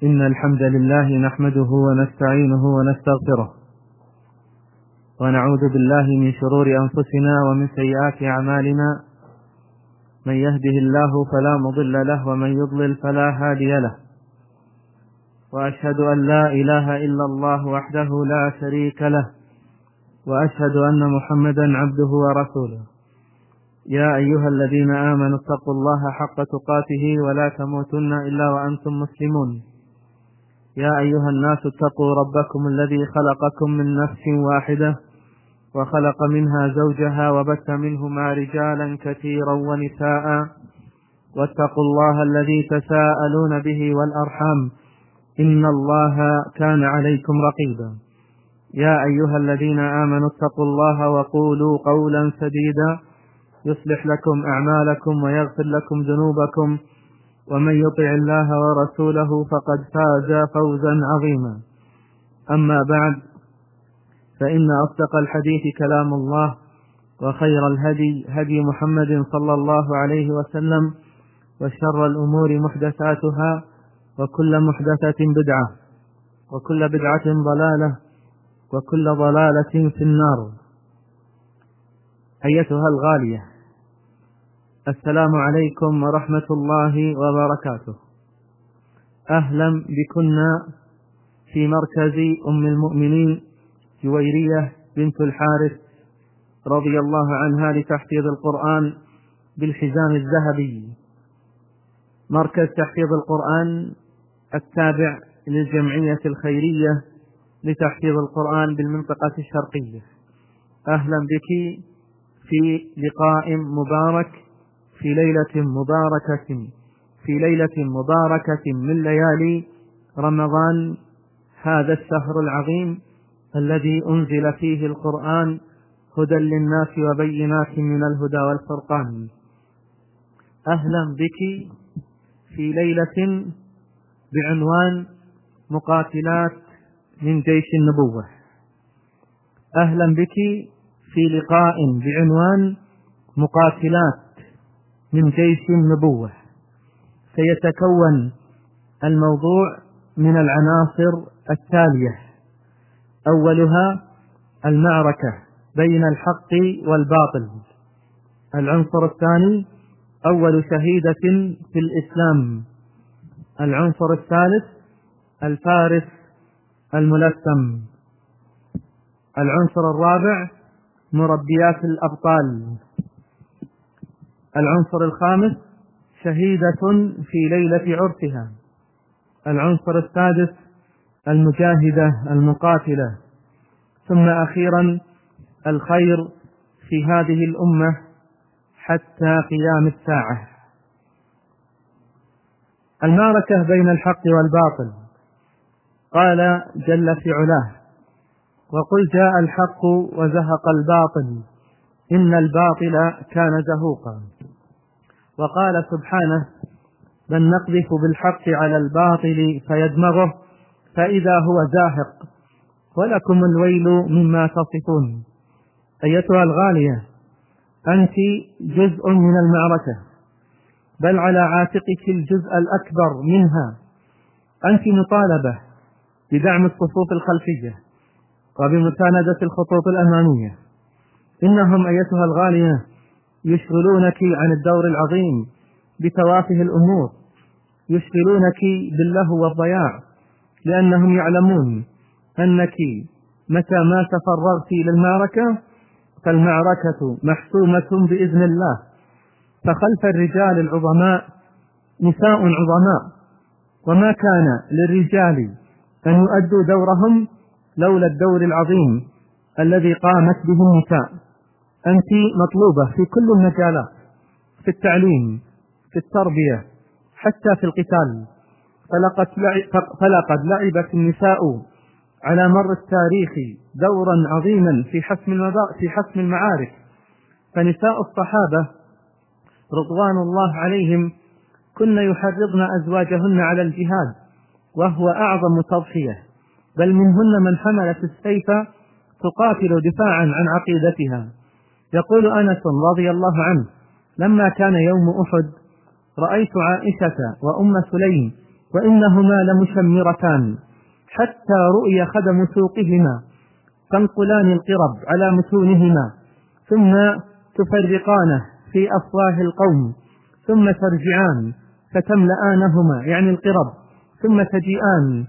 إن الحمد لله نحمده ونستعينه ونستغفره ونعوذ بالله من شرور أنفسنا ومن سيئات أعمالنا. من يهده الله فلا مضل له ومن يضلل فلا هادي له، وأشهد أن لا إله إلا الله وحده لا شريك له، وأشهد أن محمدا عبده ورسوله. يا أيها الذين آمنوا اتقوا الله حق تقاته ولا تموتن إلا وأنتم مسلمون. يا أيها الناس اتقوا ربكم الذي خلقكم من نفس واحدة وخلق منها زوجها وبث منهما رجالا كثيرا ونساء، واتقوا الله الذي تساءلون به والأرحام إن الله كان عليكم رقيبا. يا أيها الذين آمنوا اتقوا الله وقولوا قولا سديدا يصلح لكم أعمالكم ويغفر لكم ذنوبكم، ومن يطع الله ورسوله فقد فاز فوزا عظيما. أما بعد، فإن أصدق الحديث كلام الله، وخير الهدي هدي محمد صلى الله عليه وسلم، وشر الأمور محدثاتها، وكل محدثة بدعة، وكل بدعة ضلالة، وكل ضلالة في النار. أيتها الغالية، السلام عليكم ورحمة الله وبركاته. أهلا بكنا في مركز أم المؤمنين جويرية بنت الحارث رضي الله عنها لتحفيظ القرآن بالحزام الذهبي، مركز تحفيظ القرآن التابع للجمعية الخيرية لتحفيظ القرآن بالمنطقة الشرقية. أهلا بك في لقاء مبارك في ليلة مباركة من ليالي رمضان، هذا الشهر العظيم الذي أنزل فيه القرآن هدى للناس وبينات من الهدى والفرقان. أهلا بك في ليلة بعنوان مقاتلات من جيش النبوة. أهلا بك في لقاء بعنوان مقاتلات من جيش النبوة. سيتكون الموضوع من العناصر التالية: أولها المعركة بين الحق والباطل. العنصر الثاني أول شهيدة في الإسلام. العنصر الثالث الفارس الملثم. العنصر الرابع مربيات الأبطال. العنصر الخامس شهيدة في ليلة عرسها. العنصر السادس المجاهدة المقاتلة. ثم أخيرا الخير في هذه الأمة حتى قيام الساعة. المعركة بين الحق والباطل. قال جل في علاه: وقل جاء الحق وزهق الباطل إن الباطل كان زهوقا. وقال سبحانه: بل نقذف بالحق على الباطل فيدمغه فإذا هو زاهق ولكم الويل مما تصفون. أيتها الغالية، أنت جزء من المعركة، بل على عاتقك الجزء الأكبر منها. أنت مطالبة بدعم الصفوف الخلفية وبمساندة الخطوط الأمامية. إنهم أيتها الغالية يشغلونك عن الدور العظيم بتوافه الأمور، يشغلونك باللهو والضياع، لأنهم يعلمون أنك متى ما تفرغت للمعركة فالمعركة محسومة بإذن الله. فخلف الرجال العظماء نساء عظماء، وما كان للرجال أن يؤدوا دورهم لولا الدور العظيم الذي قامت به النساء. أنت مطلوبة في كل المجالات، في التعليم، في التربية، حتى في القتال. فلقد لعبت النساء على مر التاريخ دورا عظيما في حسم المعارك. فنساء الصحابة رضوان الله عليهم كن يحرضن أزواجهن على الجهاد، وهو أعظم تضحية، بل منهن من حملت السيف تقاتل دفاعا عن عقيدتها. يقول أنس رضي الله عنه: لما كان يوم أحد رأيت عائشة وأم سليم وإنهما لمشمرتان حتى رؤي خدم سوقهما تنقلان القرب على متونهما ثم تفرقانه في أفواه القوم ثم ترجعان فتملآنهما يعني القرب ثم تجيئان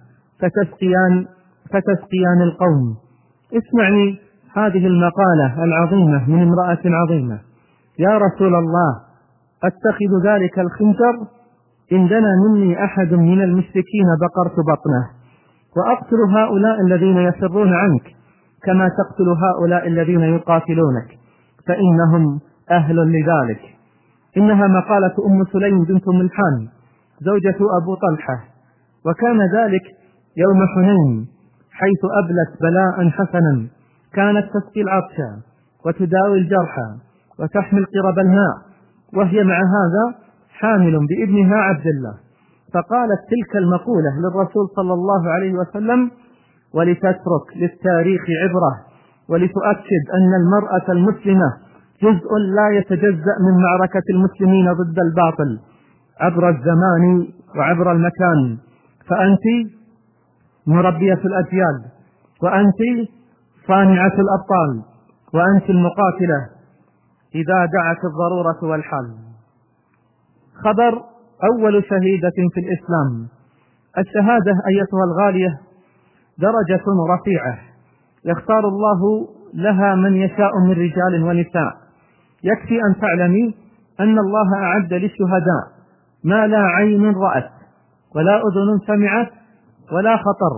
فتسقيان القوم. اسمعني هذه المقالة العظيمة من امرأة عظيمة. يا رسول الله أتخذ ذلك الخنجر إن دنا مني أحد من المشركين بقرت بطنه وأقتل هؤلاء الذين يفرون عنك كما تقتل هؤلاء الذين يقاتلونك فإنهم أهل لذلك. إنها مقالة أم سليم بنت ملحان زوجة أبو طلحة، وكان ذلك يوم حنين حيث أبلت بلاء حسنا، كانت تسقي العطشى وتداوي الجرحى وتحمل قرب الماء، وهي مع هذا حامل بابنها عبد الله. فقالت تلك المقولة للرسول صلى الله عليه وسلم ولتترك للتاريخ عبرة، ولتؤكد أن المرأة المسلمة جزء لا يتجزأ من معركة المسلمين ضد الباطل عبر الزمان وعبر المكان. فأنت مربية الأجيال، وأنت صانعة الأبطال، وأنت المقاتلة إذا دعت الضرورة والحال. خبر أول شهيدة في الإسلام. الشهادة أيتها الغالية درجة رفيعة يختار الله لها من يشاء من رجال ونساء. يكفي أن تعلمي أن الله أعد للشهداء ما لا عين رأت ولا أذن سمعت ولا خطر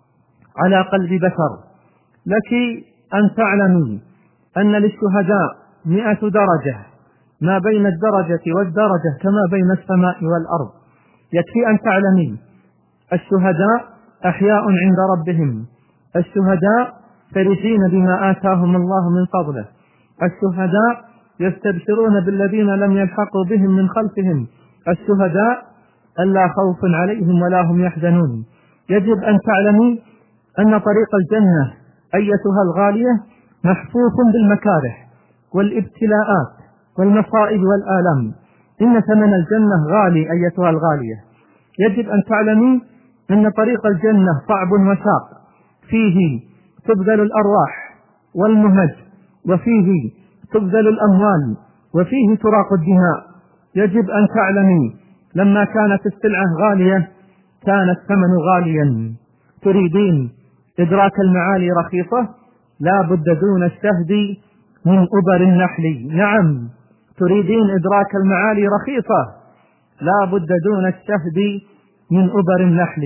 على قلب بشر. لك أن تعلمي أن للشهداء 100 درجة، ما بين الدرجة والدرجة كما بين السماء والأرض. يكفي أن تعلمي الشهداء أحياء عند ربهم، الشهداء فرحين بما آتاهم الله من فضله، الشهداء يستبشرون بالذين لم يلحقوا بهم من خلفهم، الشهداء ألا خوف عليهم ولا هم يحزنون. يجب أن تعلمي أن طريق الجنة أيتها الغالية محفوف بالمكاره والابتلاءات والمصائب والآلام. إن ثمن الجنة غالي أيتها الغالية. يجب أن تعلمي أن طريق الجنة صعب وشاق، فيه تبذل الأرواح والمهج، وفيه تبذل الأموال، وفيه تراق الدماء. يجب أن تعلمي لما كانت السلعة غالية كان الثمن غاليا. تريدين إدراك المعالي رخيصة؟ لا بد دون الشهد من أبر النحل. نعم، تريدين إدراك المعالي رخيصة؟ لا بد دون الشهد من أبر النحل.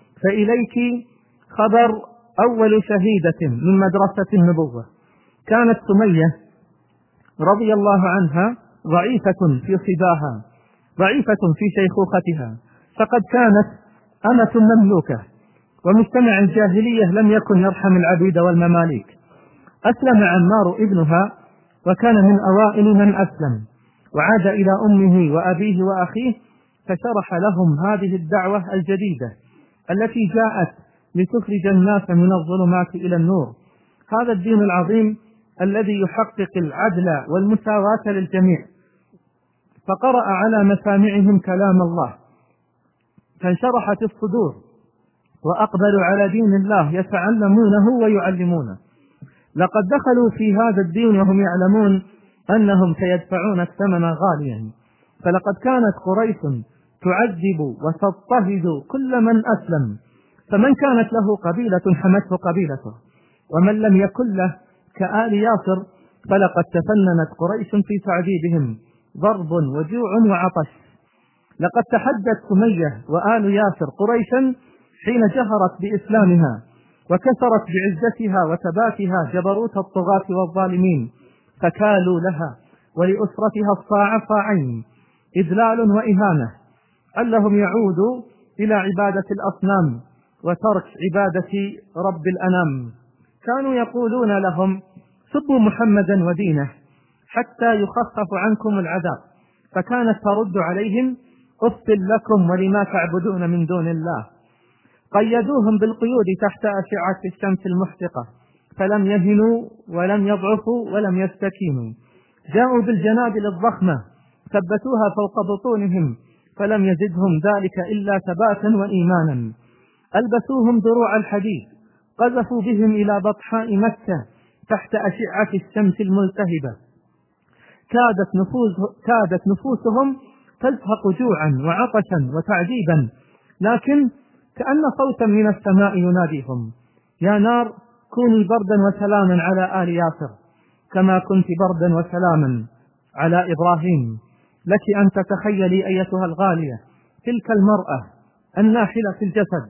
فإليك خبر أول شهيدة من مدرسة النبوة. كانت سمية رضي الله عنها ضعيفة في صباها، ضعيفة في شيخوختها، فقد كانت أمة مملوكة، ومجتمع الجاهلية لم يكن يرحم العبيد والمماليك. أسلم عمار ابنها وكان من أوائل من أسلم، وعاد إلى أمه وأبيه وأخيه فشرح لهم هذه الدعوة الجديدة التي جاءت لتخرج الناس من الظلمات إلى النور. هذا الدين العظيم الذي يحقق العدل والمساواة للجميع. فقرأ على مسامعهم كلام الله فانشرحت الصدور وأقبلوا على دين الله يتعلمونه ويعلمونه. لقد دخلوا في هذا الدين وهم يعلمون أنهم سيدفعون الثمن غاليا. فلقد كانت قريش تعذب وتضطهد كل من أسلم، فمن كانت له قبيلة حمته قبيلته، ومن لم يكن له كآل ياسر فلقد تفننت قريش في تعذيبهم ضرب وجوع وعطش. لقد تحدت سمية وآل ياسر قريشا حين جهرت بإسلامها وكسرت بعزتها وثباتها جبروت الطغاة والظالمين، فكالوا لها ولأسرتها الصاع صاعين، إذلال وإهانة، علهم يعودوا إلى عبادة الأصنام وترك عبادة رب الأنام. كانوا يقولون لهم سبوا محمدا ودينه حتى يخفف عنكم العذاب، فكانت ترد عليهم أف لكم ولما تعبدون من دون الله. قيدوهم بالقيود تحت أشعة الشمس المحرقة فلم يهنوا ولم يضعفوا ولم يستكينوا. جاءوا بالجنابل الضخمة ثبتوها فوق بطونهم فلم يزدهم ذلك إلا ثباتا وإيمانا. ألبسوهم دروع الحديد، قذفوا بهم إلى بطحاء مكة تحت أشعة الشمس الملتهبة، كادت نفوسهم تزهق جوعا وعطشا وتعذيبا، لكن كأن صوتا من السماء يناديهم: يا نار كوني بردا وسلاما على آل ياسر كما كنت بردا وسلاما على إبراهيم. لك أن تتخيلي أيتها الغالية تلك المرأة الناحلة في الجسد،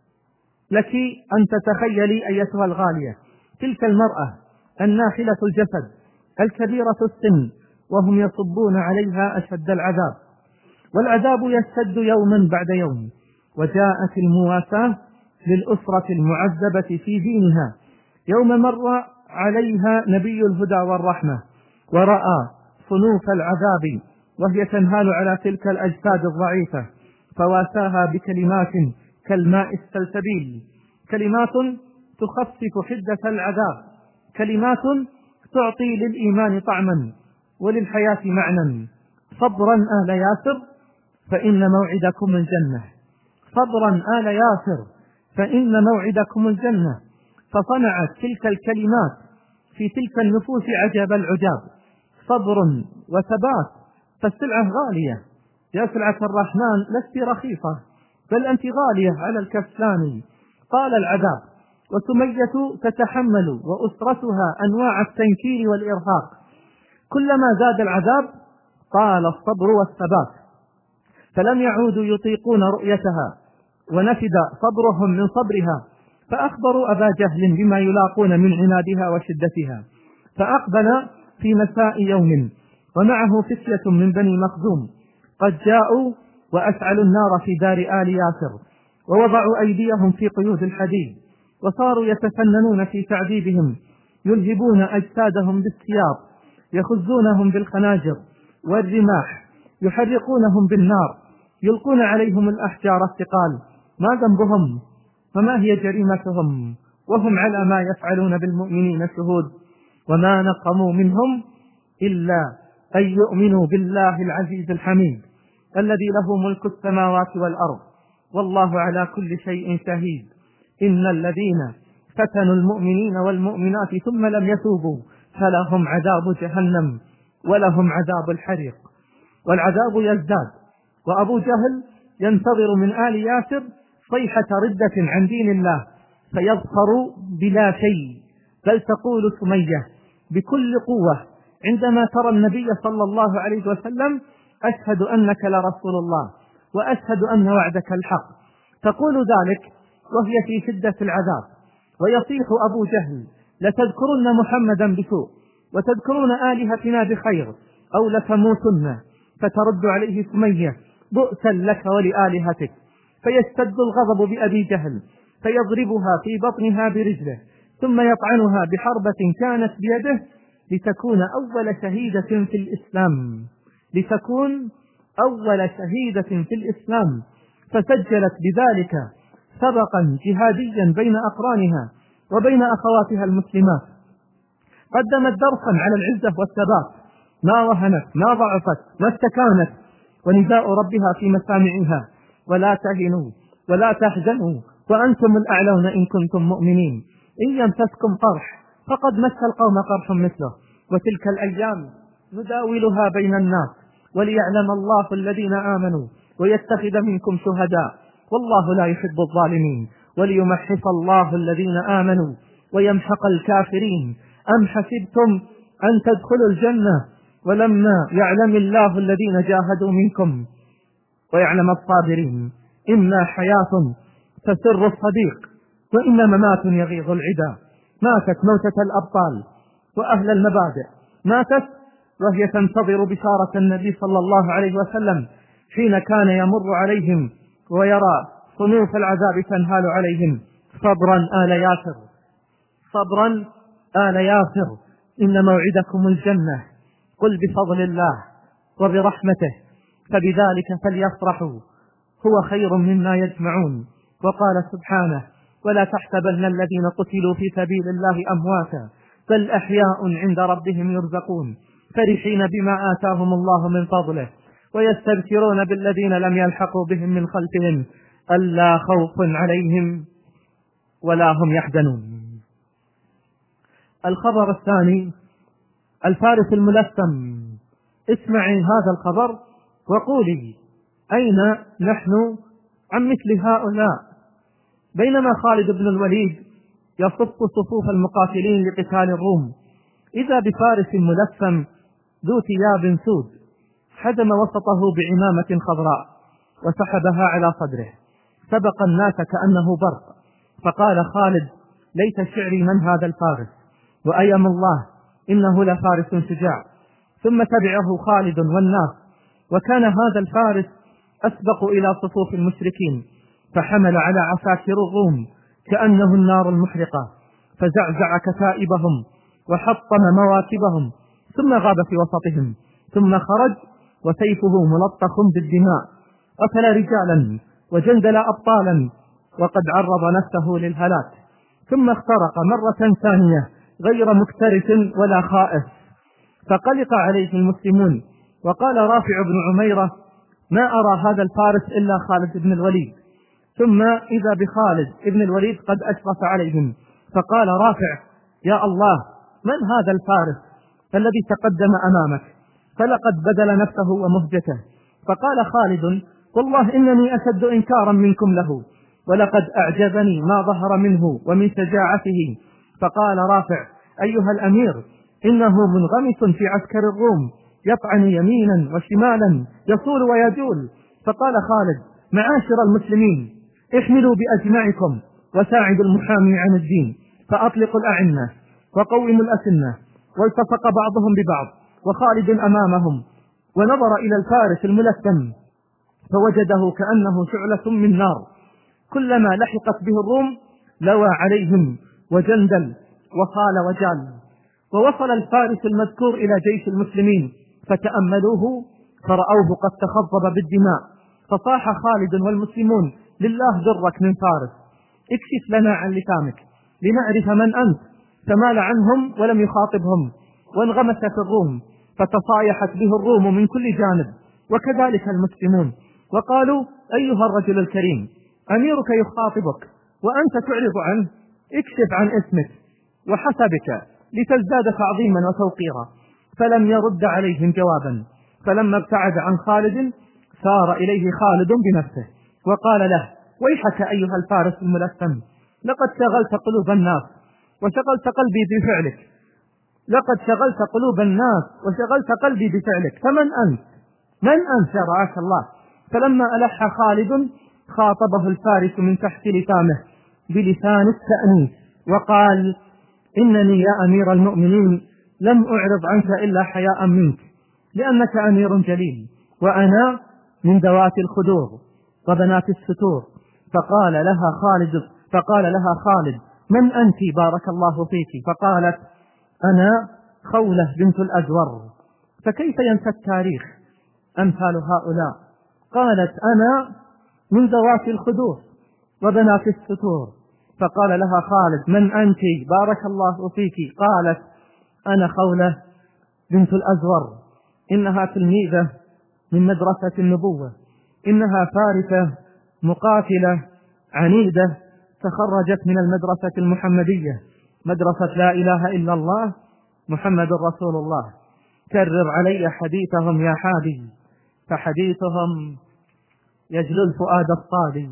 لك أن تتخيلي أيتها الغالية تلك المرأة الناحلة الجسد الكبيرة السن وهم يصبون عليها أشد العذاب، والعذاب يشتد يوما بعد يوم. وجاءت المواساة للأسرة المعذبة في دينها يوم مر عليها نبي الهدى والرحمة ورأى صنوف العذاب وهي تنهال على تلك الأجساد الضعيفة، فواساها بكلمات كالماء السلسبيل، كلمات تخفف حدة العذاب، كلمات تعطي للإيمان طعما وللحياة معنى: صبرا آل ياسر فإن موعدكم الجنة، صبرا آل ياسر فإن موعدكم الجنة. فصنعت تلك الكلمات في تلك النفوس عجب العجاب، صبر وثبات، فالسلعة غالية، يا سلعة الرحمن لست رخيصة بل أنت غالية على الكسلان. قال العذاب وسمية تتحمل وأسرتها أنواع التنكير والإرهاق، كلما زاد العذاب طال الصبر والثبات، فلم يعودوا يطيقون رؤيتها ونفد صبرهم من صبرها، فأخبروا أبا جهل بما يلاقون من عنادها وشدتها. فأقبل في مساء يوم ومعه فتية من بني مخزوم قد جاءوا وأشعلوا النار في دار آل ياسر ووضعوا أيديهم في قيود الحديد، وصاروا يتفننون في تعذيبهم، يلهبون أجسادهم بالسياط، يخزونهم بالخناجر والرماح، يحرقونهم بالنار، يلقون عليهم الأحجار الثقال. ما ذنبهم وما هي جريمتهم وهم على ما يفعلون بالمؤمنين شهود؟ وما نقموا منهم إلا أن يؤمنوا بالله العزيز الحميد الذي له ملك السماوات والأرض والله على كل شيء شهيد. إن الذين فتنوا المؤمنين والمؤمنات ثم لم يتوبوا فلهم عذاب جهنم ولهم عذاب الحريق. والعذاب يزداد، وأبو جهل ينتظر من آل ياسر صيحة ردة عن دين الله فيظفر بلا شيء، بل تقول سمية بكل قوة عندما ترى النبي صلى الله عليه وسلم: أشهد أنك لرسول الله وأشهد أن وعدك الحق. تقول ذلك وهي في شدة العذاب، ويصيح أبو جهل: لتذكرن محمدا بسوء وتذكرون آلهتنا بخير أو لتموتن. فترد عليه سمية: بؤسا لك ولآلهتك. فيشتد الغضب بأبي جهل فيضربها في بطنها برجله، ثم يطعنها بحربة كانت بيده لتكون أول شهيدة في الإسلام، لتكون أول شهيدة في الإسلام. فسجلت بذلك سبقا جهاديا بين أقرانها وبين أخواتها المسلمات، قدمت درسا على العزة والثبات، ما وهنت ما ضعفت ما استكانت، ونداء ربها في مسامعها: ولا تهنوا ولا تحزنوا وأنتم الأعلون إن كنتم مؤمنين، إن يمسسكم قرح فقد مس القوم قرح مثله، وتلك الأيام نداولها بين الناس وليعلم الله الذين آمنوا ويتخذ منكم شهداء والله لا يحب الظالمين وليمحص الله الذين آمنوا ويمحق الكافرين. أم حسبتم أن تدخلوا الجنة ولما يعلم الله الذين جاهدوا منكم ويعلم الصابرين؟ إما حياة تسر الصديق وإما ممات يغيظ العدا. ماتت موتة الأبطال وأهل المبادئ، ماتت وهي تنتظر بشارة النبي صلى الله عليه وسلم حين كان يمر عليهم ويرى صنوف العذاب تنهال عليهم: صبرا آل ياسر، صبرا آل ياسر إن موعدكم الجنة، قل بفضل الله وبرحمته فبذلك فليفرحوا هو خير مما يجمعون. وقال سبحانه: ولا تحسبن الذين قتلوا في سبيل الله أمواتا بل أحياء عند ربهم يرزقون فرحين بما آتاهم الله من فضله ويستبشرون بالذين لم يلحقوا بهم من خلفهم ألا خوف عليهم ولا هم يحزنون. الخبر الثاني: الفارس الملثم. اسمعي هذا الخبر وقولي أين نحن عن مثل هؤلاء. بينما خالد بن الوليد يصف صفوف المقاتلين لقتال الروم، إذا بفارس ملثم ذو ثياب سود حزم وسطه بعمامة خضراء وسحبها على صدره، سبق الناس كأنه برق، فقال خالد: ليت شعري من هذا الفارس، وأيم الله إنه لفارس شجاع. ثم تبعه خالد والناس، وكان هذا الفارس أسبق إلى صفوف المشركين، فحمل على عساكر الروم كأنه النار المحرقة، فزعزع كتائبهم وحطم مواكبهم، ثم غاب في وسطهم، ثم خرج وسيفه ملطخ بالدماء، قتل رجالا وجندل أبطالا وقد عرض نفسه للهلاك، ثم اخترق مرة ثانية غير مكترث ولا خائف، فقلق عليه المسلمون. وقال رافع بن عميرة: ما أرى هذا الفارس إلا خالد بن الوليد. ثم إذا بخالد بن الوليد قد أشرف عليهم، فقال رافع: يا الله، من هذا الفارس الذي تقدم أمامك؟ فلقد بذل نفسه ومهجته. فقال خالد: والله إنني أشد إنكارا منكم له، ولقد أعجبني ما ظهر منه ومن شجاعته. فقال رافع: أيها الأمير، إنه منغمس في عسكر الروم، يطعن يمينا وشمالا، يصول ويجول. فقال خالد: معاشر المسلمين، احملوا بأجمعكم وساعدوا المحامي عن الدين، فأطلقوا الأعنة وقوموا الأسنة. والتصق بعضهم ببعض وخالد أمامهم، ونظر إلى الفارس الملثم فوجده كأنه شعلة من نار، كلما لحقت به الروم لوى عليهم وجندل وصال وجال. ووصل الفارس المذكور إلى جيش المسلمين فتأملوه فرأوه قد تخضب بالدماء، فصاح خالد والمسلمون: لله درك من فارس، اكشف لنا عن لثامك لنعرف من أنت. فمال عنهم ولم يخاطبهم، وانغمس في الروم، فتصايحت به الروم من كل جانب، وكذلك المسلمون، وقالوا: أيها الرجل الكريم، أميرك يخاطبك وأنت تعرض عنه، اكشف عن اسمك وحسبك لتزداد تعظيما وتوقيرا. فلم يرد عليهم جوابا. فلما ابتعد عن خالد سار إليه خالد بنفسه وقال له: ويحك أيها الفارس الملثم، لقد شغلت قلوب الناس وشغلت قلبي بفعلك، لقد شغلت قلوب الناس وشغلت قلبي بفعلك، فمن أنت؟ من أنت رعاك الله؟ فلما ألح خالد خاطبه الفارس من تحت لثامه بلسان التأنيث وقال: إنني يا أمير المؤمنين لم أعرض عنك إلا حياء منك، لأنك أمير جليل، وأنا من ذوات الخدور وبنات الستور. فقال لها خالد: من أنت بارك الله فيك؟ فقالت: أنا خولة بنت الأزور. فكيف ينسى التاريخ أمثال هؤلاء؟ قالت: أنا من ذوات الخدور وبنات الستور. فقال لها خالد: من أنت بارك الله فيك؟ قالت: أنا خولة بنت الأزور. إنها تلميذة من مدرسة النبوة، إنها فارسة مقاتلة عنيدة، تخرجت من المدرسة المحمدية، مدرسة لا إله إلا الله محمد رسول الله. كرر علي حديثهم يا حادي، فحديثهم يجلو الفؤاد الصادي.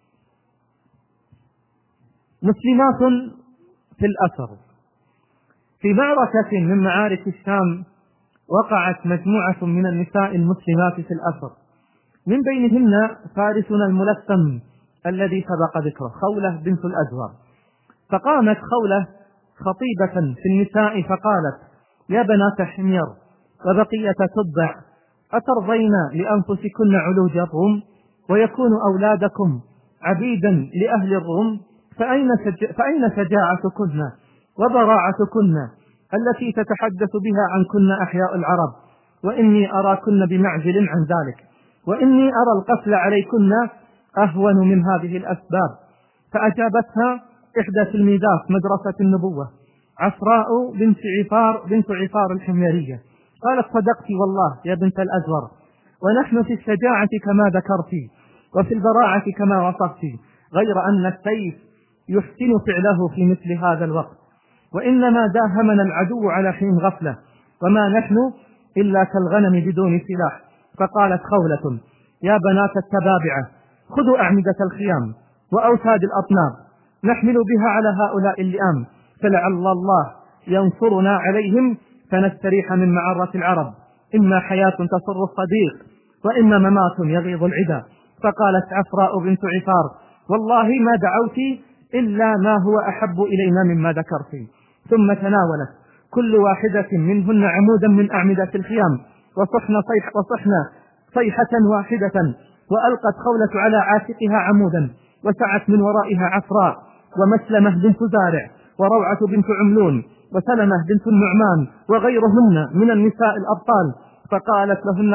مسلمات في الأسر. في معركة من معارك الشام وقعت مجموعة من النساء المسلمات في الأسر، من بينهن فارسنا الملثم الذي سبق ذكره، خولة بنت الأزور. فقامت خولة خطيبة في النساء فقالت: يا بنات حمير وبقية تبع، أترضين لأنفسكن علوج الروم ويكون أولادكم عبيدا لأهل الروم؟ فأين شجاعتكن وبراعتكن التي تتحدث بها عنكن أحياء العرب؟ وإني أراكن بمعزل عن ذلك، وإني أرى القتل عليكن أهون من هذه الأسباب. فأجابتها إحدى تلميذات مدرسة النبوة، عفراء بنت عفار الحميرية، قالت: صدقت والله يا بنت الأزور، ونحن في الشجاعة كما ذكرت وفي البراعة كما وصفت، غير أن السيف يحسن فعله في مثل هذا الوقت، وإنما داهمنا العدو على حين غفلة، وما نحن إلا كالغنم بدون سلاح. فقالت خولة: يا بنات التبابعة، خذوا أعمدة الخيام وأوتاد الأطناب نحمل بها على هؤلاء اللئام، فلعل الله ينصرنا عليهم فنستريح من معرة العرب، إما حياة تسر الصديق وإما ممات يغيظ العدا. فقالت عفراء بنت عفار: والله ما دعوت إلا ما هو أحب إلينا مما ذكرت. ثم تناولت كل واحدة منهن عمودا من أعمدة الخيام وصحن صيحة واحدة، وألقت خولة على عاتقها عمودا، وسعت من ورائها عفراء ومسلمة بنت زارع وروعة بنت عملون وسلمة بنت النعمان وغيرهن من النساء الأبطال. فقالت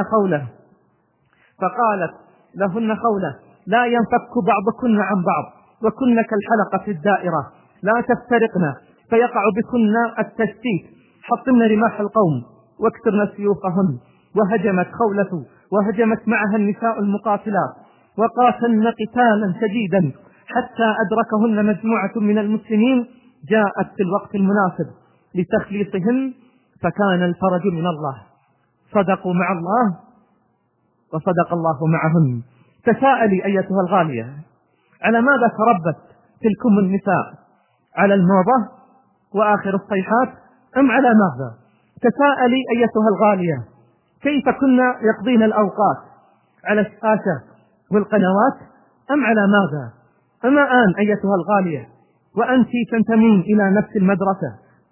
لهن خولة: لا ينفك بعضكن عن بعض، وكن كالحلقة الدائرة، لا تفترقن فيقع بكن التشتيت، حطمن رماح القوم واكسرن سيوفهن. وهجمت خولة وهجمت معها النساء المقاتلات وقاتلن قتالا شديدا حتى أدركهن مجموعة من المسلمين جاءت في الوقت المناسب لتخليصهن، فكان الفرج من الله. صدقوا مع الله وصدق الله معهم. تساءلي أيتها الغالية: على ماذا تربت تلكم النساء؟ على الموضة وآخر الصيحات أم على ماذا؟ تساءلي أيتها الغالية: كيف كنا يقضين الأوقات؟ على الشاشة والقنوات أم على ماذا؟ أما آن أيتها الغالية وأنت تنتمين إلى نفس المدرسة،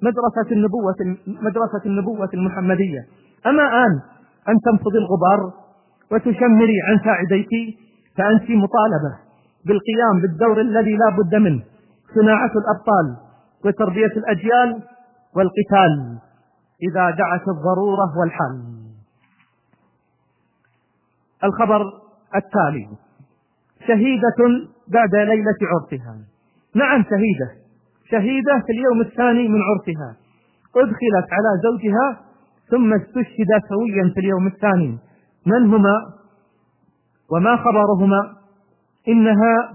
مدرسة النبوة المحمدية، أما آن أن تنفضي الغبار وتشمري عن ساعديك؟ فأنت مطالبة بالقيام بالدور الذي لا بد منه، صناعة الأبطال وتربية الأجيال والقتال إذا دعت الضرورة والحال. الخبر التالي: شهيدة بعد ليلة عرسها. نعم، شهيدة في اليوم الثاني من عرسها، أدخلت على زوجها ثم استشهد سويا في اليوم الثاني. من هما وما خبرهما؟ إنها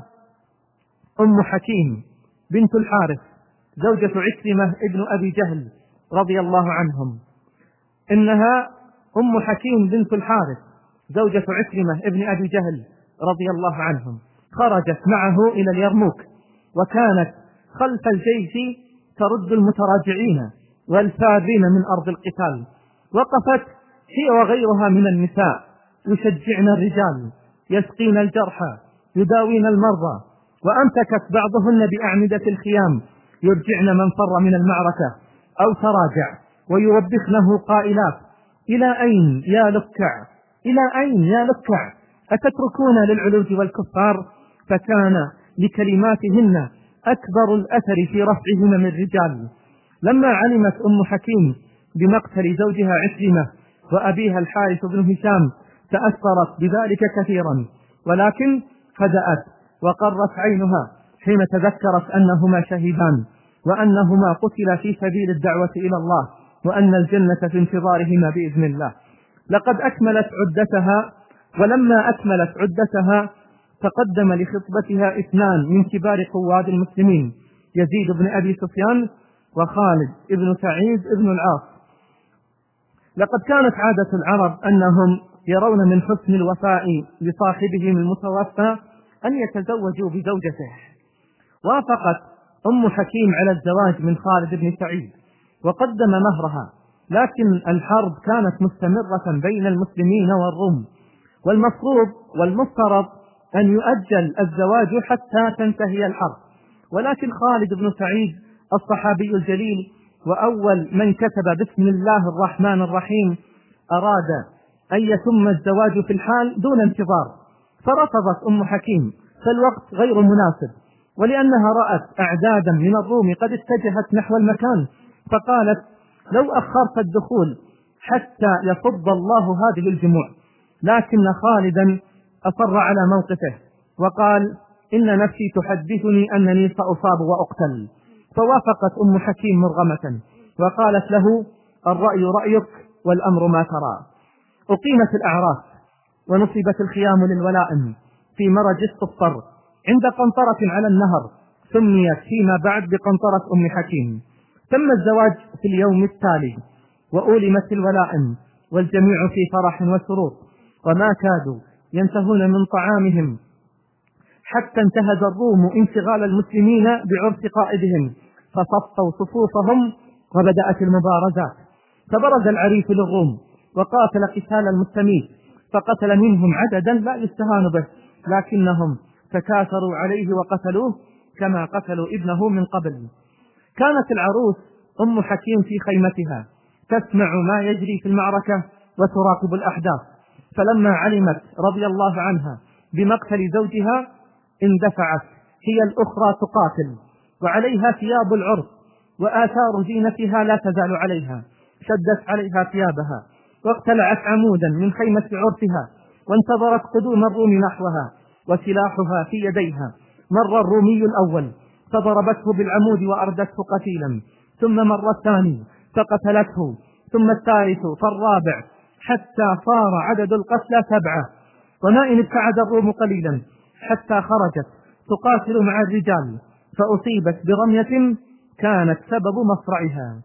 أم حكيم بنت الحارث زوجة عكرمة ابن أبي جهل رضي الله عنهم. إنها أم حكيم بنت الحارث زوجة عكرمة ابن أبي جهل رضي الله عنهم، خرجت معه إلى اليرموك، وكانت خلف الجيش ترد المتراجعين والفارين من أرض القتال. وقفت هي وغيرها من النساء يشجعن الرجال، يسقين الجرحى، يداوين المرضى، وأمسكت بعضهن بأعمدة الخيام يرجعن من فر من المعركة أو تراجع، ويوبخنه قائلات: إلى أين يا لكع؟ إلى أين يا لكع؟ أتتركون للعلوج والكفار؟ فكان لكلماتهن أكبر الأثر في رفع همم الرجال. لما علمت أم حكيم بمقتل زوجها عكرمة وأبيها الحارث بن هشام تأثرت بذلك كثيرا، ولكن هدأت وقرت عينها حين تذكرت أنهما شهيدان، وأنهما قتلا في سبيل الدعوة إلى الله، وأن الجنة في انتظارهما بإذن الله. لقد أكملت عدتها، ولما أكملت عدتها تقدم لخطبتها 2 من كبار قواد المسلمين: يزيد بن أبي سفيان وخالد بن سعيد بن العاص. لقد كانت عادة العرب أنهم يرون من حسن الوفاء لصاحبهم المتوفى أن يتزوجوا بزوجته. وافقت أم حكيم على الزواج من خالد بن سعيد وقدم مهرها، لكن الحرب كانت مستمرة بين المسلمين والروم، والمفروض والمفترض أن يؤجل الزواج حتى تنتهي الحرب. ولكن خالد بن سعيد الصحابي الجليل وأول من كتب بسم الله الرحمن الرحيم أراد أن يتم الزواج في الحال دون انتظار، فرفضت أم حكيم، فالوقت غير مناسب، ولأنها رأت أعدادا من الروم قد اتجهت نحو المكان، فقالت: لو أخرت الدخول حتى يفض الله هذه الجموع. لكن خالدا أصر على موقفه وقال: إن نفسي تحدثني أنني سأصاب وأقتل. فوافقت أم حكيم مرغمة وقالت له: الرأي رأيك والأمر ما ترى. أقيمت الأعراس ونصبت الخيام للولائم في مرج الصفر عند قنطرة على النهر سميت فيما بعد بقنطرة أم حكيم. تم الزواج في اليوم التالي وأولمت الولائم والجميع في فرح وسرور، وما كادوا ينتهون من طعامهم حتى انتهز الروم انشغال المسلمين بعرس قائدهم فصفوا صفوفهم وبدأت المبارزات. فبرز العريف للروم وقاتل قتال المستميت فقتل منهم عددا لا يستهان به، لكنهم تكاثروا عليه وقتلوه كما قتلوا ابنه من قبل. كانت العروس أم حكيم في خيمتها تسمع ما يجري في المعركة وتراقب الأحداث، فلما علمت رضي الله عنها بمقتل زوجها اندفعت هي الأخرى تقاتل، وعليها ثياب العرس وآثار زينتها لا تزال عليها، شدت عليها ثيابها واقتلعت عمودا من خيمة عرسها وانتظرت قدوم الروم نحوها وسلاحها في يديها. مر الرومي الأول فضربته بالعمود وأردته قتيلا، ثم مر الثاني فقتلته، ثم الثالث فالرابع، حتى صار عدد القتلى 7. وما إن ابتعد الروم قليلا حتى خرجت تقاتل مع الرجال فأصيبت برمية كانت سبب مصرعها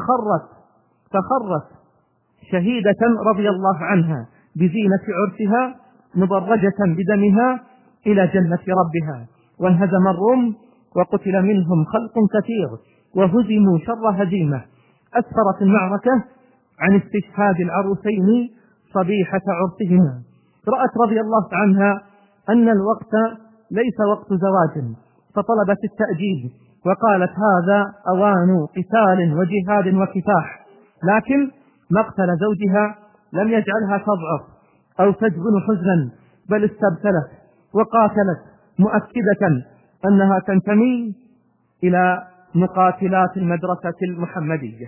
فخرت شهيدة رضي الله عنها بزينة عرسها مضرجة بدمها إلى جنة ربها. وانهزم الروم وقتل منهم خلق كثير وهزموا شر هزيمة. أسفرت المعركة عن استشهاد العروسين صبيحة عرسهما. رأت رضي الله عنها أن الوقت ليس وقت زواج فطلبت التأجيل وقالت هذا أوان قتال وجهاد وكفاح، لكن مقتل زوجها لم يجعلها تضعف أو تجبن حزنا، بل استبسلت وقاتلت مؤكدة أنها تنتمي إلى مقاتلات المدرسة المحمدية.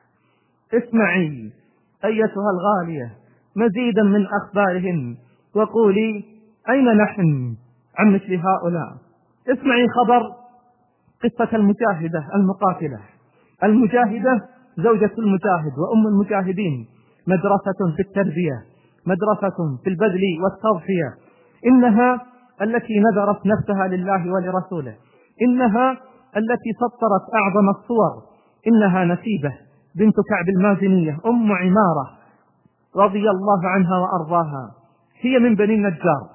اسمعي أيتها الغالية مزيدا من أخبارهم وقولي أين نحن عن مثل هؤلاء. اسمعي خبر قصة المجاهدة المقاتلة. المجاهدة زوجة المجاهد وأم المجاهدين، مدرسة في التربية، مدرسة في البذل والتضحية. إنها التي نذرت نفسها لله ولرسوله، إنها التي سطرت أعظم الصور. إنها نسيبة بنت كعب المازنية أم عمارة رضي الله عنها وأرضاها، هي من بني النجار،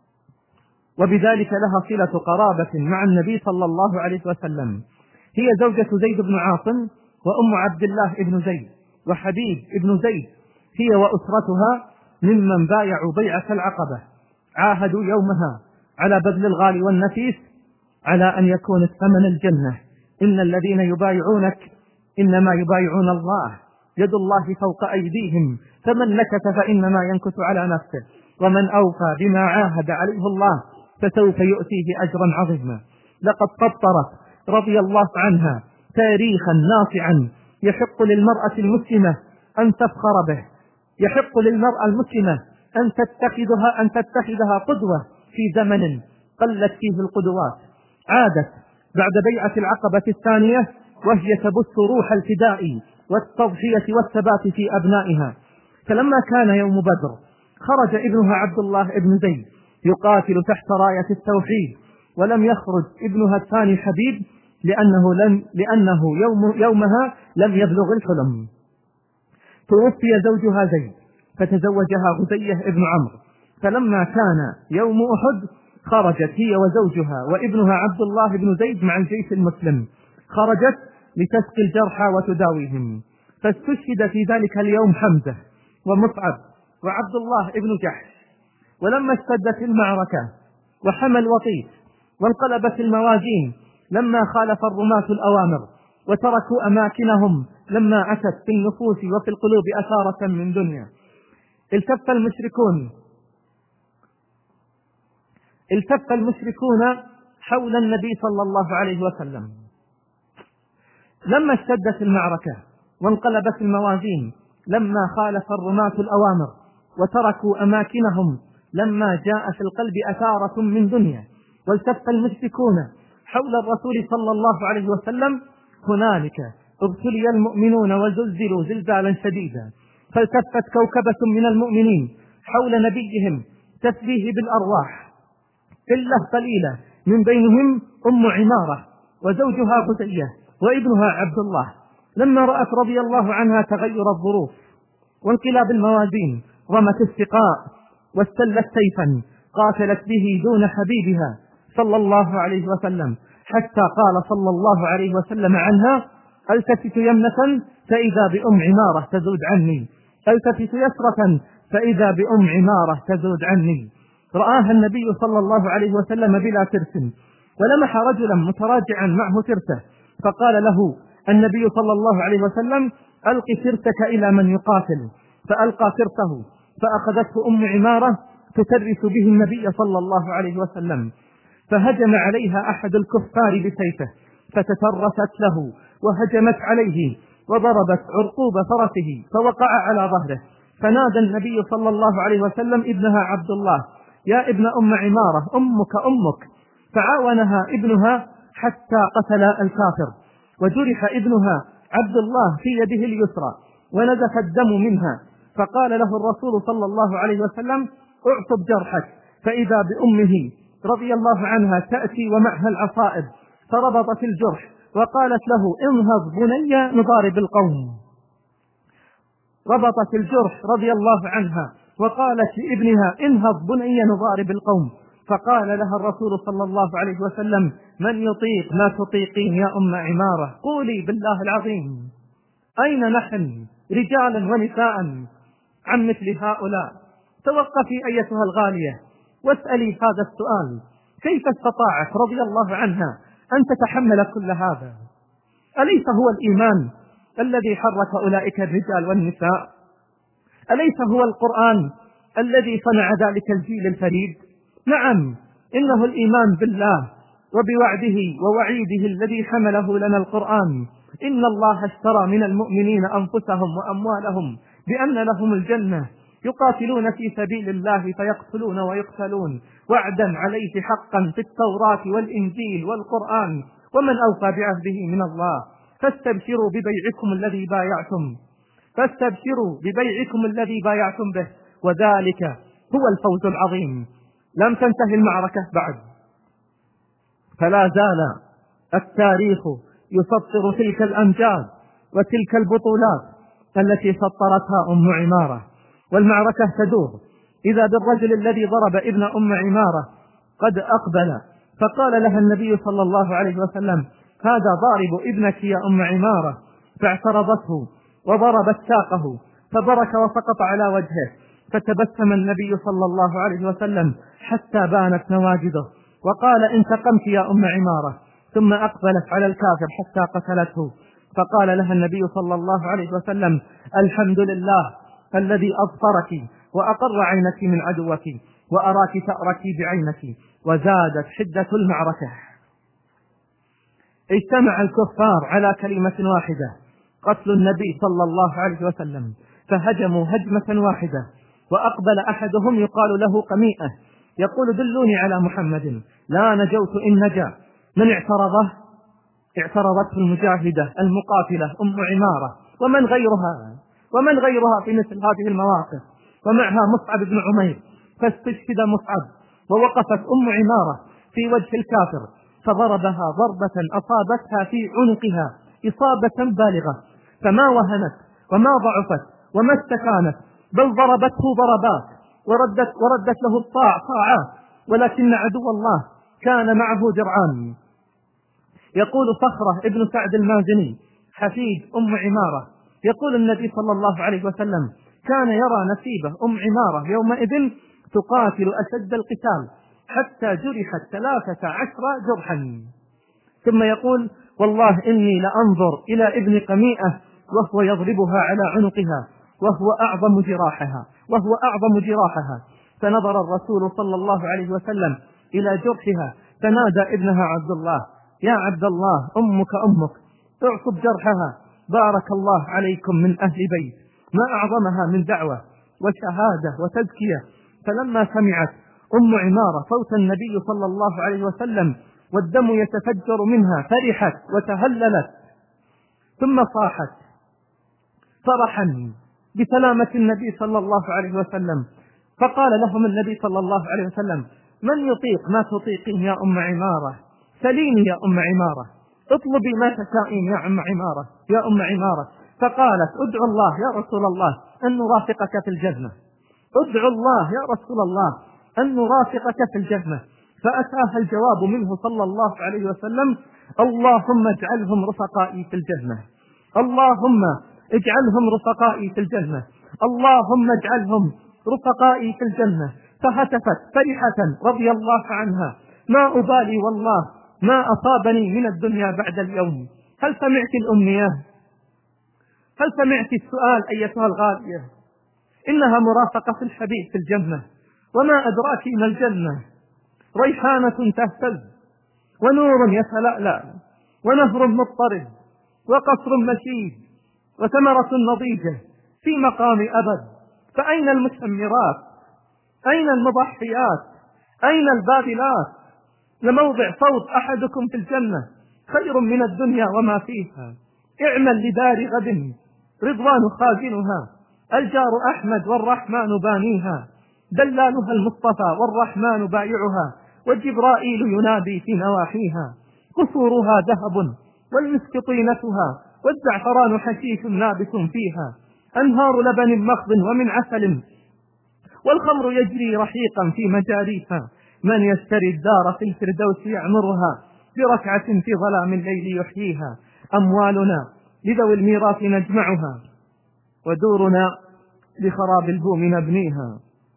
وبذلك لها صلة قرابة مع النبي صلى الله عليه وسلم. هي زوجة زيد بن عاصم وأم عبد الله بن زيد وحبيب بن زيد. هي وأسرتها ممن بايعوا بيعة العقبة، عاهدوا يومها على بذل الغالي والنفيس على أن يكون الثمن الجنة. إن الذين يبايعونك إنما يبايعون الله، يد الله فوق أيديهم، فمن نكث فإنما ينكث على نفسه، ومن أوفى بما عاهد عليه الله فسوف يؤتيه أجرا عظيما. لقد سطرت رضي الله عنها تاريخا ناصعا يحق للمرأة المسلمة أن تفخر به، يحق للمرأة المسلمة أن تتخذها قدوة في زمن قلت فيه القدوات. عادت بعد بيعة العقبة الثانية وهي تبث روح الفداء والتضحية والثبات في أبنائها. فلما كان يوم بدر خرج ابنها عبد الله بن زيد يقاتل تحت راية التوحيد، ولم يخرج ابنها الثاني حبيب لأنه يومها لم يبلغ الحلم. توفي زوجها زيد فتزوجها غزية ابن عمرو. فلما كان يوم أحد خرجت هي وزوجها وابنها عبد الله بن زيد مع الجيش المسلم، خرجت لتسقي الجرحى وتداويهم. فاستشهد في ذلك اليوم حمزة ومصعب وعبد الله بن جحش. ولما اشتدت المعركة وحمى الوطيس وانقلبت الموازين لما خالف الرماة الأوامر وتركوا أماكنهم لما أتت في النفوس وفي القلوب أثارة من دنيا، التف المشركون حول النبي صلى الله عليه وسلم. لما اشتدت المعركة وانقلبت الموازين لما خالف الرماة الأوامر وتركوا أماكنهم لما جاء في القلب أثارة من دنيا، والتف المشركون حول الرسول صلى الله عليه وسلم، هنالك ابتلي المؤمنون وزلزلوا زلزالا شديدا. فالتفت كوكبة من المؤمنين حول نبيهم تسبيه بالأرواح إلا قليلة، من بينهم أم عمارة وزوجها غزية وابنها عبد الله. لما رأت رضي الله عنها تغير الظروف وانقلاب الموازين رمت السقاء واستلت سيفا قاتلت به دون حبيبها صلى الله عليه وسلم، حتى قال صلى الله عليه وسلم عنها: التفت يمنة فإذا بأم عمارة تزود عني، التفت يسرة فإذا بأم عمارة تزود عني. رآها النبي صلى الله عليه وسلم بلا ترس، ولمح رجلا متراجعا معه ترسه، فقال له النبي صلى الله عليه وسلم: ألق ترسك إلى من يقاتل، فألقى ترسه، فأخذته أم عمارة تترس به النبي صلى الله عليه وسلم، فهجم عليها أحد الكفار بسيفه فتترست له وهجمت عليه وضربت عرقوب فرسه فوقع على ظهره، فنادى النبي صلى الله عليه وسلم ابنها عبد الله: يا ابن أم عمارة أمك، فعاونها ابنها حتى قتل الكافر، وجرح ابنها عبد الله في يده اليسرى ونزف الدم منها، فقال له الرسول صلى الله عليه وسلم: اعصب جرحك، فإذا بأمه رضي الله عنها تأتي ومعها العصائب، فربطت الجرح وقالت له: انهض بني نضارب القوم. ربطت الجرح رضي الله عنها وقالت لابنها: انهض بني نضارب القوم، فقال لها الرسول صلى الله عليه وسلم: من يطيق ما تطيقين يا أم عمارة؟ قولي بالله العظيم أين نحن رجالا ونساء عن مثل هؤلاء؟ توقفي أيتها الغالية واسألي هذا السؤال: كيف استطاعت رضي الله عنها أن تتحمل كل هذا؟ أليس هو الإيمان الذي حرك أولئك الرجال والنساء؟ أليس هو القرآن الذي صنع ذلك الجيل الفريد؟ نعم، إنه الإيمان بالله وبوعده ووعيده الذي حمله لنا القرآن: إن الله اشترى من المؤمنين أنفسهم وأموالهم بأن لهم الجنة يقاتلون في سبيل الله فيقتلون ويقتلون، وعدا عليه حقا في التوراة والإنجيل والقرآن، ومن أوفى بعهده من الله. فاستبشروا ببيعكم الذي بايعتم به، وذلك هو الفوز العظيم. لم تنتهي المعركة بعد، فلا زال التاريخ يسطر تلك الأمجاد وتلك البطولات التي سطرتها أم عمارة، والمعركة تدور. إذا بالرجل الذي ضرب ابن أم عمارة قد أقبل، فقال لها النبي صلى الله عليه وسلم: هذا ضارب ابنك يا أم عمارة، فاعترضته وضربت ساقه فبرك وسقط على وجهه، فتبسم النبي صلى الله عليه وسلم حتى بانت نواجذه وقال: انتقمت يا أم عمارة، ثم أقبلت على الكافر حتى قتلته، فقال لها النبي صلى الله عليه وسلم: الحمد لله الذي أبصرك وأقر عينك من عدوك وأراك ثأرك بعينك. وزادت حدة المعركة. اجتمع الكفار على كلمة واحدة: قتل النبي صلى الله عليه وسلم، فهجموا هجمة واحدة. وأقبل أحدهم يقال له قميئة يقول: دلوني على محمد، لا نجوت إن نجا. من اعترضه؟ اعترضته المجاهدة المقاتلة أم عمارة، ومن غيرها في مثل هذه المواقف، ومعها مصعب بن عمير، فاستشهد مصعب، ووقفت أم عمارة في وجه الكافر فضربها ضربة أصابتها في عنقها إصابة بالغة، فما وهنت وما ضعفت وما استكانت، بل ضربته ضربات وردت له الطاعات، ولكن عدو الله كان معه درعان. يقول صخرة ابن سعد المازني حفيد أم عمارة، يقول النبي صلى الله عليه وسلم: كان يرى نسيبة أم عمارة يومئذ تقاتل أشد القتال حتى جرحت 13 جرحا. ثم يقول: والله إني لأنظر إلى ابن قميئة وهو يضربها على عنقها وهو أعظم جراحها. فنظر الرسول صلى الله عليه وسلم إلى جرحها فنادى ابنها عبد الله: يا عبد الله أمك اعصب جرحها، بارك الله عليكم من أهل بيت، ما أعظمها من دعوة وشهادة وتزكية. فلما سمعت أم عمارة صوت النبي صلى الله عليه وسلم والدم يتفجر منها فرحت وتهللت، ثم صاحت فرحا بسلامة النبي صلى الله عليه وسلم: فقال لهم النبي صلى الله عليه وسلم: من يطيق ما تطيقين يا أم عمارة؟ سليني يا أم عمارة، اطلبي ما تشائين يا أم عمارة يا أم عمارة. فقالت: ادعو الله يا رسول الله أن نرافقك في الجنة، ادعو الله يا رسول الله أن نرافقك في الجنة. فأتاها الجواب منه صلى الله عليه وسلم: اللهم اجعلهم رفقائي في الجنة، اللهم اجعلهم رفقائي في الجنة، اللهم اجعلهم رفقائي في الجنة. فهتفت فرحة رضي الله عنها: ما أبالي والله ما أصابني من الدنيا بعد اليوم. هل سمعت الأمنية؟ هل سمعت السؤال أيتها الغالية؟ إنها مرافقة الحبيب في الجنة. وما أدراك ما الجنة؟ ريحانة تهتز، ونور يتلألأ، ونهر مضطرب، وقصر مشيد، وثمرة نضيجة في مقام أبد. فأين المثمرات؟ أين المضحيات؟ أين الباذلات؟ لموضع صوت أحدكم في الجنة خير من الدنيا وما فيها. اعمل لدار غد رضوان خازنها، الجار أحمد والرحمن بانيها، دلالها المصطفى والرحمن بايعها، وجبرائيل ينادي في نواحيها. قصورها ذهب والمسك طينتها، والزعفران حشيش نابت فيها، أنهار لبن مخض ومن عسل، والخمر يجري رحيقا في مجاريها. من يشتري الدار في الفردوس يعمرها، بركعة في ظلام الليل يحييها. أموالنا لذوي الميراث نجمعها، ودورنا لخراب البوم نبنيها.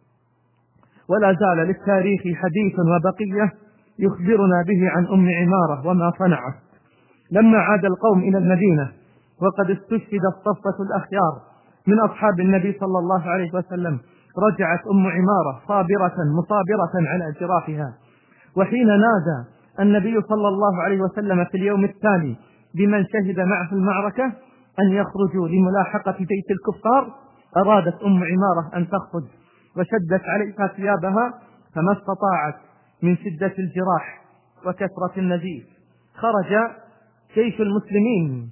ولا زال للتاريخ حديث وبقية يخبرنا به عن أم عمارة وما صنعت. لما عاد القوم إلى المدينة وقد استشهد الصفة الأخيار من أصحاب النبي صلى الله عليه وسلم، رجعت أم عمارة صابرة مصابرة على جراحها. وحين نادى النبي صلى الله عليه وسلم في اليوم التالي بمن شهد معه المعركة أن يخرجوا لملاحقة جيش الكفار، أرادت أم عمارة أن تخرج، وشدت عليها ثيابها فما استطاعت من شدة الجراح وكثرة النزيف. خرج جيش المسلمين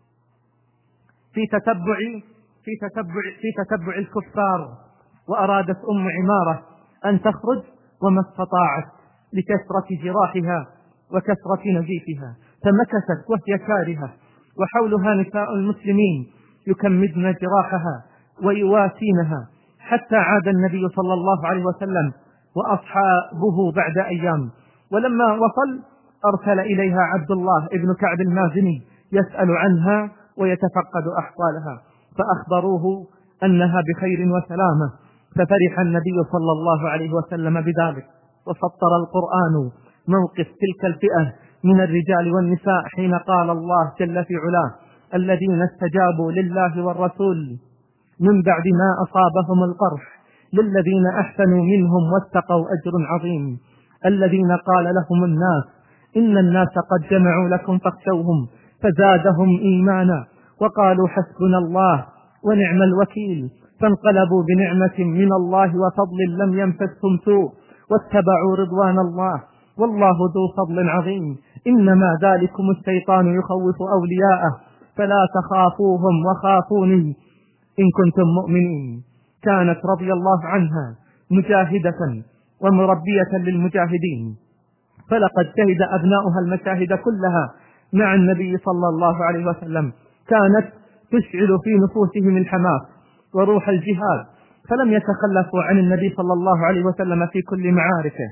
في تتبع الكفار، وأرادت أم عمارة أن تخرج وما استطاعت لكثرة جراحها وكثرة نزيفها، فمكثت وهي كارهة، وحولها نساء المسلمين يكمدن جراحها ويواسينها، حتى عاد النبي صلى الله عليه وسلم وأصحابه بعد أيام. ولما وصل أرسل إليها عبد الله ابن كعب المازني يسأل عنها ويتفقد أحوالها، فأخبروه أنها بخير وسلامة. ففرح النبي صلى الله عليه وسلم بذلك، وسطر القرآن موقف تلك الفئة من الرجال والنساء حين قال الله جل في علاه: الذين استجابوا لله والرسول من بعد ما أصابهم القرح للذين أحسنوا منهم واتقوا أجر عظيم. الذين قال لهم الناس إن الناس قد جمعوا لكم فاخشوهم فزادهم إيمانا وقالوا حسبنا الله ونعم الوكيل، فانقلبوا بنعمة من الله وفضل لم يمسسهم سوء واتبعوا رضوان الله والله ذو فضل عظيم. إنما ذلكم الشيطان يخوف أولياءه فلا تخافوهم وخافوني إن كنتم مؤمنين. كانت رضي الله عنها مجاهدة ومربية للمجاهدين، فلقد شهد أبناؤها المشاهد كلها مع النبي صلى الله عليه وسلم. كانت تشعل في نفوسهم الحماس وروح الجهاد، فلم يتخلفوا عن النبي صلى الله عليه وسلم في كل معاركه.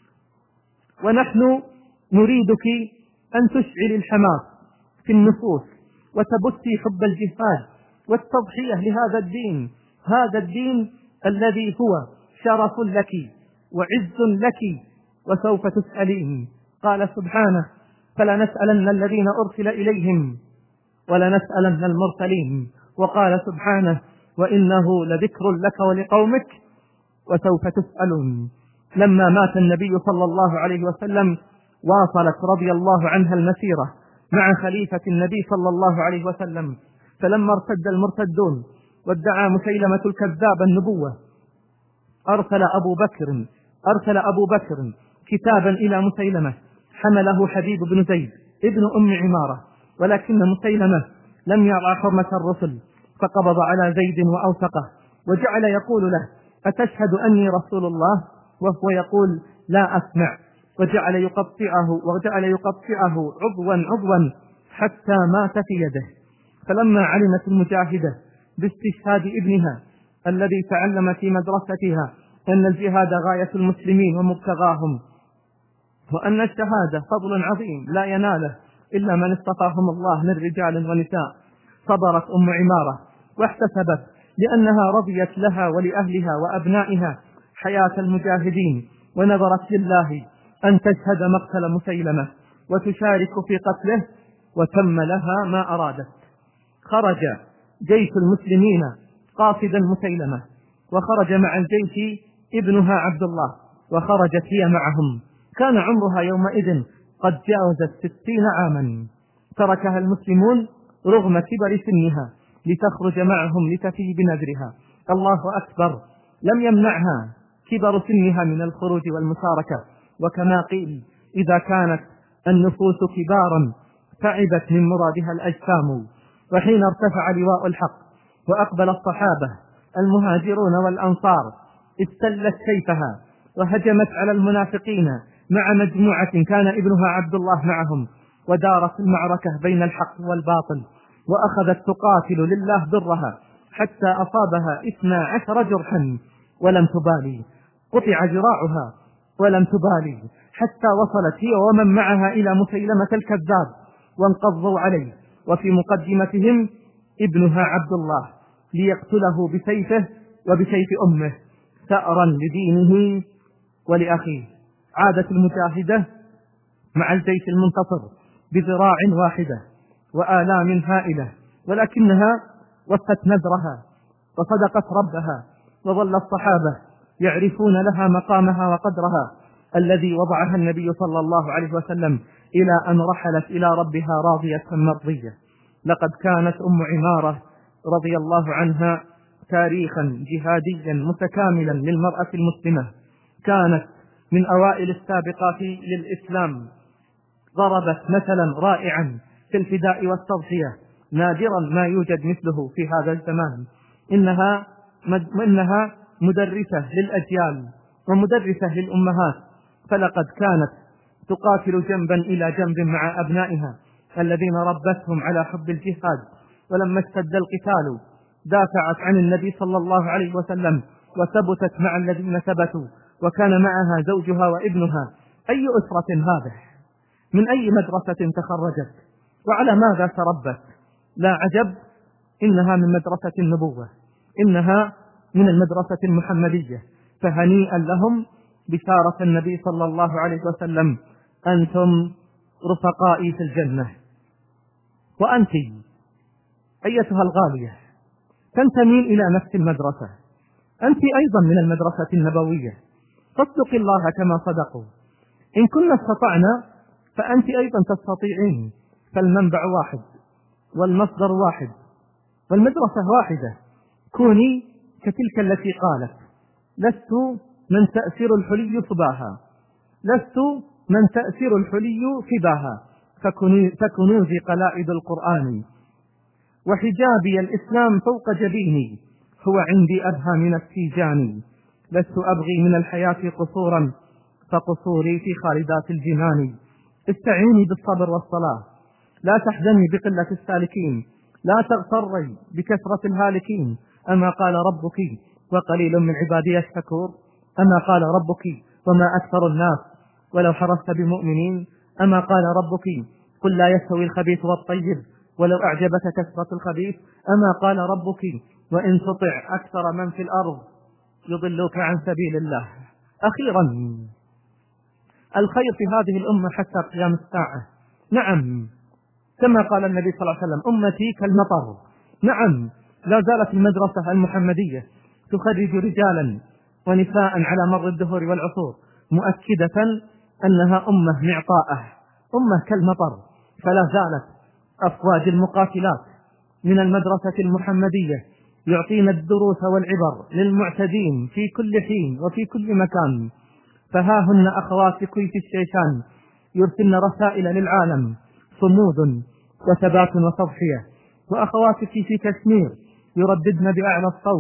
ونحن نريدك أن تشعل الحماس في النفوس وتبثي حب الجهاد والتضحية لهذا الدين، هذا الدين الذي هو شرف لك وعز لك وسوف تسألين. قال سبحانه: فلنسألن الذين أرسل إليهم ولنسألن المرسلين. وقال سبحانه: وإنه لذكر لك ولقومك وسوف تسألون. لما مات النبي صلى الله عليه وسلم واصلت رضي الله عنها المسيرة مع خليفة النبي صلى الله عليه وسلم، فلما ارتد المرتدون وادعى مسيلمة الكذاب النبوة أرسل أبو بكر كتابا إلى مسيلمة حمله حبيب بن زيد ابن أم عمارة، ولكن مسيلمة لم يرى حرمة الرسل، فقبض على زيد وأوثقه وجعل يقول له: أتشهد أني رسول الله؟ وهو يقول لا أسمع، وجعل يقطعه عضوا حتى مات في يده. فلما علمت المجاهدة باستشهاد ابنها الذي تعلم في مدرستها أن الجهاد غاية المسلمين ومبتغاهم، وأن الشهادة فضل عظيم لا يناله إلا من اصطفاهم الله من رجال ونساء، صبرت أم عمارة واحتسبت لأنها رضيت لها ولأهلها وأبنائها حياة المجاهدين، ونظرت لله أن تشهد مقتل مسيلمة وتشارك في قتله، وتم لها ما أرادت. خرج جيش المسلمين قاصدا مسيلمة، وخرج مع الجيش ابنها عبد الله، وخرجت هي معهم. كان عمرها يومئذ قد جاوزت 60 عاما. تركها المسلمون رغم كبر سنها لتخرج معهم لتفي بنذرها. الله أكبر، لم يمنعها كبر سنها من الخروج والمشاركة. وكما قيل إذا كانت النفوس كبارا تعبت من مرادها الأجسام. وحين ارتفع لواء الحق وأقبل الصحابة المهاجرون والأنصار استلت سيفها وهجمت على المنافقين مع مجموعة كان ابنها عبد الله معهم، ودارت المعركة بين الحق والباطل، وأخذت تقاتل لله برها حتى أصابها 12 جرحا ولم تبالي، قطع ذراعها ولم تبالي، حتى وصلت هي ومن معها إلى مسيلمة الكذاب وانقضوا عليه، وفي مقدمتهم ابنها عبد الله ليقتله بسيفه وبسيف أمه ثأرا لدينه ولأخيه. عادت المجاهدة مع الجيش المنتصر بذراع واحدة وآلام هائلة، ولكنها وفت نذرها وصدقت ربها، وظل الصحابة يعرفون لها مقامها وقدرها الذي وضعها النبي صلى الله عليه وسلم إلى أن رحلت إلى ربها راضية مرضية. لقد كانت أم عمارة رضي الله عنها تاريخا جهاديا متكاملا للمرأة المسلمة، كانت من أوائل السابقات للإسلام، ضربت مثلا رائعا في الفداء والتضحية نادرا ما يوجد مثله في هذا الزمان. إنها مدرسة للأجيال ومدرسة للأمهات، فلقد كانت تقاتل جنبا إلى جنب مع أبنائها الذين ربتهم على حب الجهاد، ولما اشتد القتال دافعت عن النبي صلى الله عليه وسلم وثبتت مع الذين ثبتوا، وكان معها زوجها وابنها. أي أسرة هذه؟ من أي مدرسة تخرجت؟ وعلى ماذا تربت؟ لا عجب، إنها من مدرسة النبوة، إنها من المدرسة المحمدية. فهنيئا لهم بشارة النبي صلى الله عليه وسلم: أنتم رفقائي في الجنة. وأنت أيتها الغالية تنتمين إلى نفس المدرسة، أنت أيضا من المدرسة النبوية، فاصدق الله كما صدقوا. إن كنا استطعنا فأنت أيضا تستطيعين، فالمنبع واحد والمصدر واحد والمدرسة واحدة. كوني كتلك التي قالت: لست من تأثير الحلي صباها، لست من تأثير الحلي فباها، فكنوزي قلائد القرآن، وحجابي الإسلام فوق جبيني، هو عندي أبهى من السيجان. لست أبغي من الحياة قصورا، فقصوري في خالدات الجنان. استعيني بالصبر والصلاة، لا تحزني بقلة السالكين، لا تغتري بكثرة الهالكين. أما قال ربك وقليل من عبادي الشكور، أما قال ربك وما أكثر الناس ولو حرصت بمؤمنين. أما قال ربك قل لا يستوي الخبيث والطيب ولو أعجبك كثرة الخبيث. أما قال ربك وإن تطع أكثر من في الأرض يضلوك عن سبيل الله. أخيرا، الخير في هذه الأمة حتى قيام الساعة. نعم، كما قال النبي صلى الله عليه وسلم: أمتي كالمطر. نعم، لا زالت المدرسة المحمدية تخرج رجالا ونساء على مر الدهور والعصور، مؤكدة أنها أمة معطاءة، أمة كالمطر. فلا زالت أفواج المقاتلات من المدرسة المحمدية يعطين الدروس والعبر للمعتدين في كل حين وفي كل مكان. فها هن أخواتك في الشيشان يرسلن رسائل للعالم: صمود وثبات وتضحية. وأخواتك في كشمير يرددن بأعلى الصوت: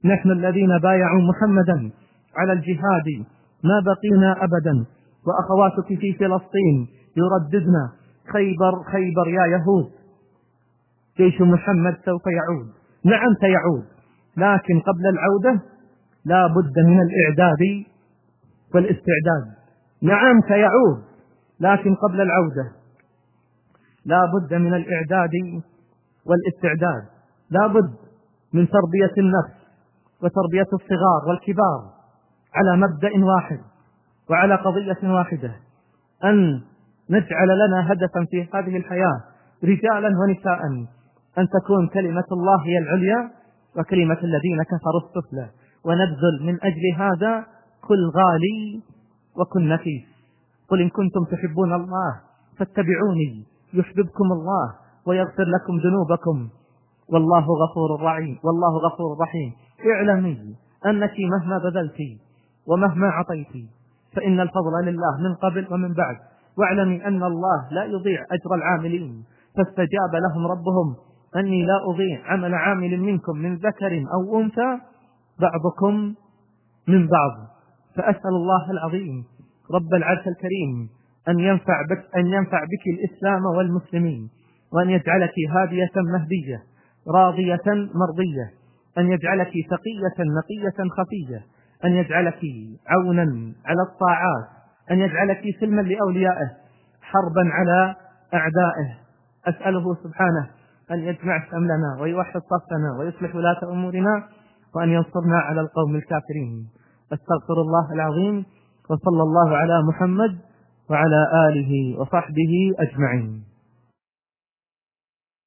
نحن الذين بايعوا محمدا على الجهاد ما بقينا أبدا، وأخواتك في فلسطين يرددن خيبر خيبر يا يهود، جيش محمد سوف يعود. نعم سيعود، لكن قبل العودة لا بد من الإعداد والاستعداد. نعم سيعود، لكن قبل العودة لا بد من الإعداد والاستعداد، لا بد من تربية النفس وتربية الصغار والكبار على مبدأ واحد وعلى قضية واحدة، أن نجعل لنا هدفا في هذه الحياة رجالا ونساء، أن تكون كلمة الله هي العليا وكلمة الذين كفروا السفلى، ونبذل من أجل هذا كل غالي وكل نفيس. قل إن كنتم تحبون الله فاتبعوني يحببكم الله ويغفر لكم ذنوبكم والله غفور رحيم. والله غفور رحيم. اعلمي أنك مهما بذلت ومهما عطيت فإن الفضل لله من قبل ومن بعد، واعلمي أن الله لا يضيع أجر العاملين. فاستجاب لهم ربهم أني لا أضيع عمل عامل منكم من ذكر أو أنثى بعضكم من بعض. فأسأل الله العظيم رب العرش الكريم أن ينفع بك الإسلام والمسلمين، وأن يجعلك هادية مهدية راضية مرضية، أن يجعلك تقية نقية خفية، أن يجعلك عونا على الطاعات، أن يجعلك سلما لأوليائه حربا على أعدائه. أسأله سبحانه أن يجمع شملنا ويوحد صفنا ويصلح ولاة أمورنا، وأن ينصرنا على القوم الكافرين. أستغفر الله العظيم، وصلى الله على محمد وعلى آله وصحبه أجمعين.